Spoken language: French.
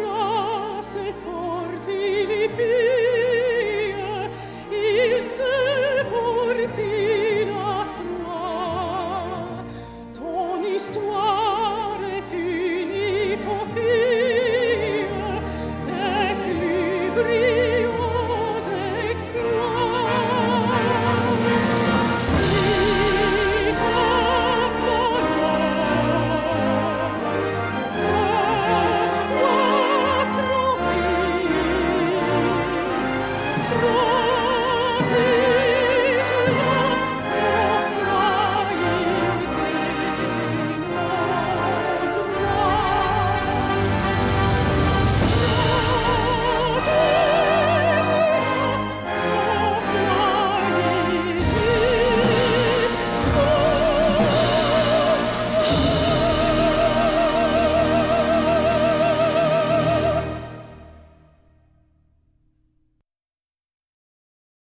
bras se porti li pie, il se porti la croix. Ton histoire est une épopée des plus brillantes